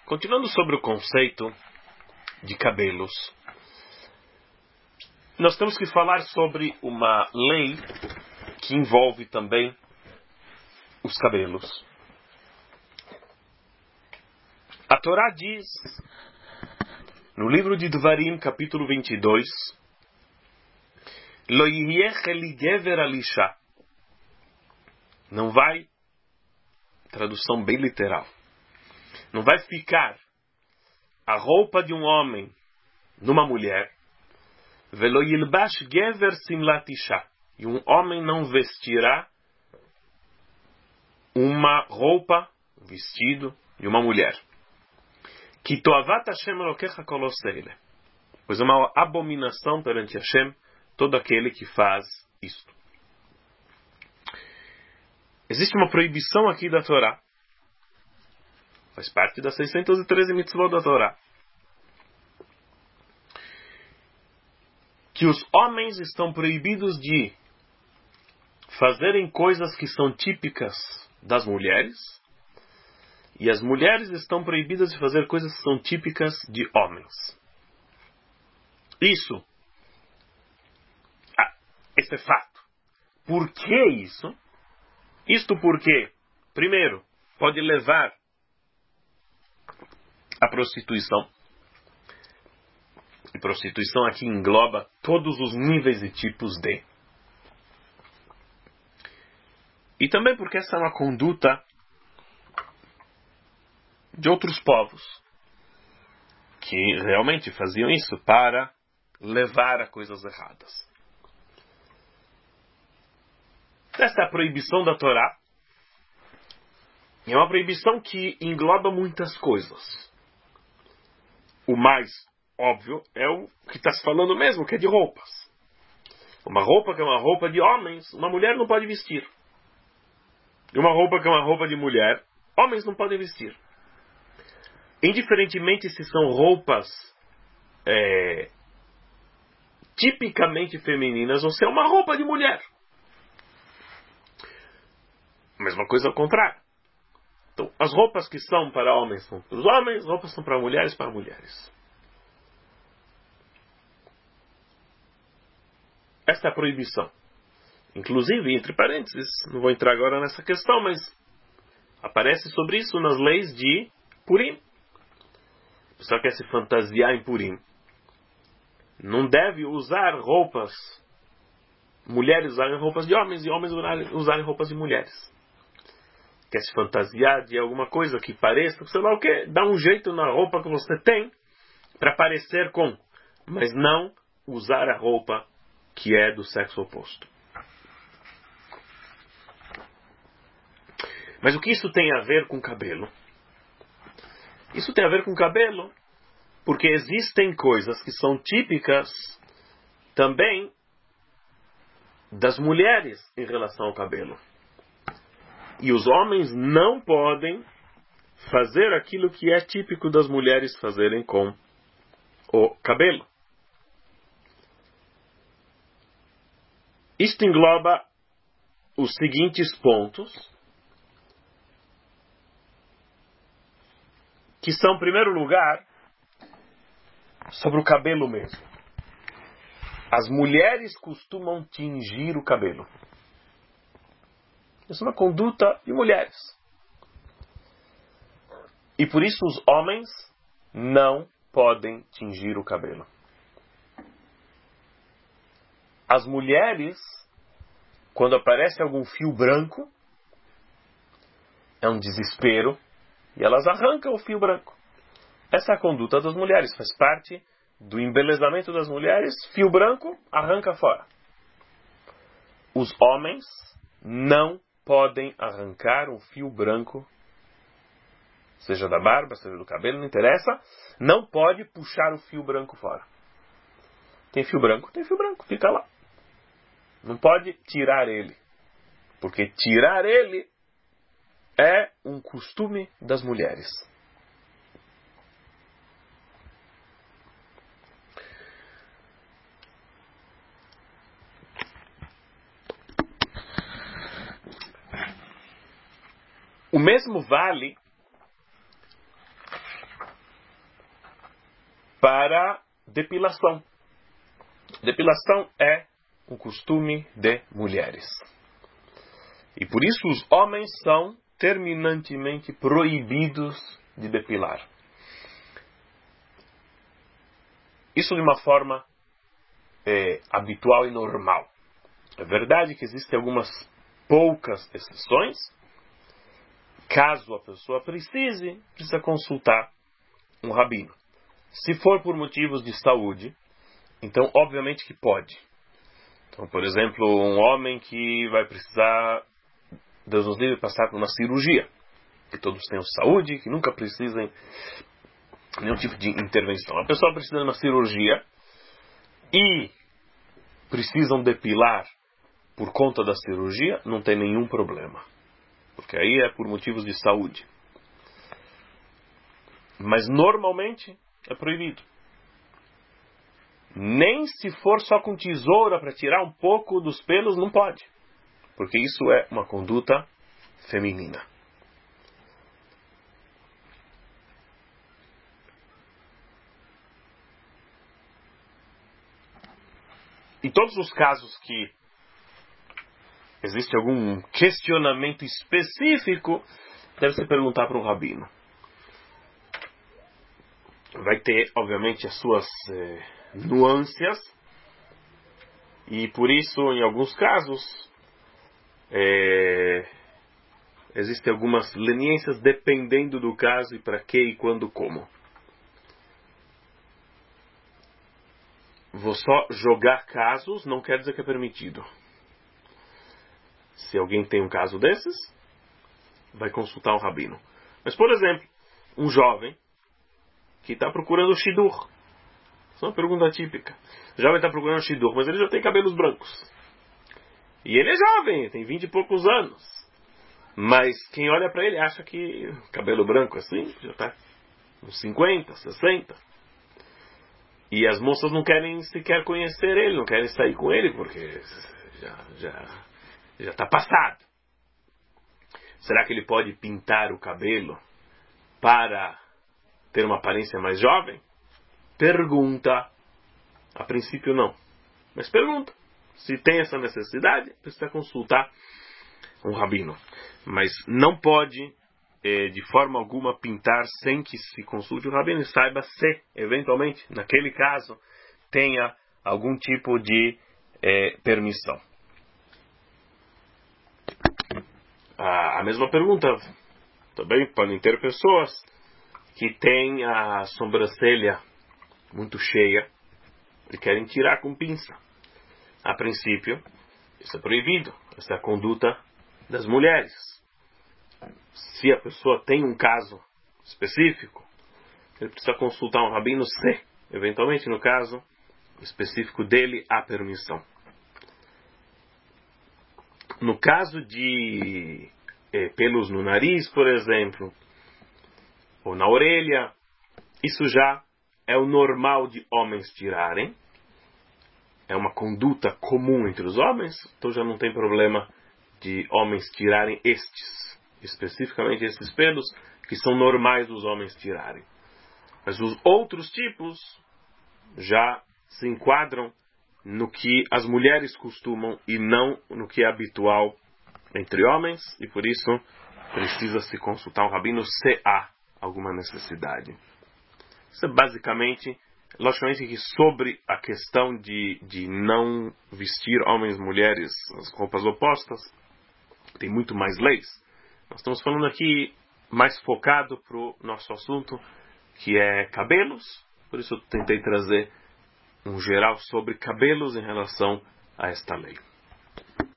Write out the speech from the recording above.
Continuando sobre o conceito de cabelos, nós temos que falar sobre uma lei que envolve também os cabelos. A Torá diz, no livro de Dvarim, capítulo 22, Lo yihyeh li gever al isha. Não vai, tradução bem literal, não vai ficar a roupa de um homem numa mulher, velo yilbash gever simlat isha, e um homem não vestirá uma roupa, um vestido de uma mulher. Ki toavat Hashem Elokecha kol oseh, pois é uma abominação perante Hashem todo aquele que faz isto. Existe uma proibição aqui da Torá. Faz parte das 613 mitzvot da Torá. Que os homens estão proibidos de fazerem coisas que são típicas das mulheres, e as mulheres estão proibidas de fazer coisas que são típicas de homens. Esse é fato. Por que isso? Isto porque, primeiro, pode levar à prostituição. E prostituição aqui engloba todos os níveis e tipos de. E também porque essa é uma conduta de outros povos que realmente faziam isso para levar a coisas erradas. Esta é a proibição da Torá. E é uma proibição que engloba muitas coisas. O mais óbvio é o que está se falando mesmo, que é de roupas. Uma roupa que é uma roupa de homens, uma mulher não pode vestir. E uma roupa que é uma roupa de mulher, homens não podem vestir. Indiferentemente se são roupas tipicamente femininas ou se é uma roupa de mulher. Mesma coisa ao contrário. Então, as roupas que são para homens são para os homens, as roupas que são para mulheres. Esta é a proibição. Inclusive, entre parênteses, não vou entrar agora nessa questão, mas aparece sobre isso nas leis de Purim. O pessoal quer se fantasiar em Purim. Não deve usar roupas, mulheres usarem roupas de homens e homens usarem roupas de mulheres. Quer se fantasiar de alguma coisa que pareça, sei lá o que, dá um jeito na roupa que você tem para parecer com, mas não usar a roupa que é do sexo oposto. Mas o que isso tem a ver com cabelo? Isso tem a ver com cabelo porque existem coisas que são típicas também das mulheres em relação ao cabelo. E os homens não podem fazer aquilo que é típico das mulheres fazerem com o cabelo. Isto engloba os seguintes pontos, que são, em primeiro lugar, sobre o cabelo mesmo. As mulheres costumam tingir o cabelo. Isso é uma conduta de mulheres. E por isso os homens não podem tingir o cabelo. As mulheres, quando aparece algum fio branco, é um desespero e elas arrancam o fio branco. Essa é a conduta das mulheres, faz parte do embelezamento das mulheres. Fio branco, arranca fora. Os homens não podem arrancar um fio branco, seja da barba, seja do cabelo, não interessa. Não pode puxar o fio branco fora. Tem fio branco, fica lá. Não pode tirar ele, porque tirar ele é um costume das mulheres. O mesmo vale para depilação. Depilação é um costume de mulheres. E por isso os homens são terminantemente proibidos de depilar. Isso de uma forma habitual e normal. É verdade que existem algumas poucas exceções. Caso a pessoa precisa consultar um rabino. Se for por motivos de saúde, então obviamente que pode. Então, por exemplo, um homem que vai precisar, Deus nos livre, passar por uma cirurgia. Que todos tenham saúde, que nunca precisem de nenhum tipo de intervenção. A pessoa precisa de uma cirurgia e precisam depilar por conta da cirurgia, não tem nenhum problema. Porque aí é por motivos de saúde. Mas normalmente é proibido. Nem se for só com tesoura para tirar um pouco dos pelos, não pode. Porque isso é uma conduta feminina. Em todos os casos que existe algum questionamento específico, deve-se perguntar para um rabino. Vai ter, obviamente, as suas nuances, e por isso, em alguns casos, existem algumas leniências dependendo do caso e para que e quando como. Vou só jogar casos, não quer dizer que é permitido. Se alguém tem um caso desses, vai consultar um rabino. Mas, por exemplo, um jovem que está procurando shidur. Isso é uma pergunta típica. O jovem está procurando shidur, mas ele já tem cabelos brancos. E ele é jovem, tem 20 e poucos anos. Mas quem olha para ele acha que cabelo branco assim, já está uns 50, 60. E as moças não querem sequer conhecer ele, não querem sair com ele, porque já está passado. Será que ele pode pintar o cabelo para ter uma aparência mais jovem? Pergunta. A princípio não. Mas pergunta. Se tem essa necessidade, precisa consultar um rabino. Mas não pode, de forma alguma, pintar sem que se consulte o rabino e saiba se, eventualmente, naquele caso, tenha algum tipo de permissão. A mesma pergunta também podem ter pessoas que têm a sobrancelha muito cheia e querem tirar com pinça. A princípio, isso é proibido. Essa é a conduta das mulheres. Se a pessoa tem um caso específico, ele precisa consultar um rabino se, eventualmente, no caso específico dele, há permissão. No caso de pelos no nariz, por exemplo, ou na orelha, isso já é o normal de homens tirarem. É uma conduta comum entre os homens, então já não tem problema de homens tirarem especificamente esses pelos, que são normais dos homens tirarem. Mas os outros tipos já se enquadram no que as mulheres costumam e não no que é habitual entre homens, e por isso precisa se consultar um rabino se há alguma necessidade. Isso é basicamente, logicamente que sobre a questão de não vestir homens e mulheres as roupas opostas, tem muito mais leis. Nós estamos falando aqui mais focado para o nosso assunto, que é cabelos, por isso eu tentei trazer um geral sobre cabelos em relação a esta lei.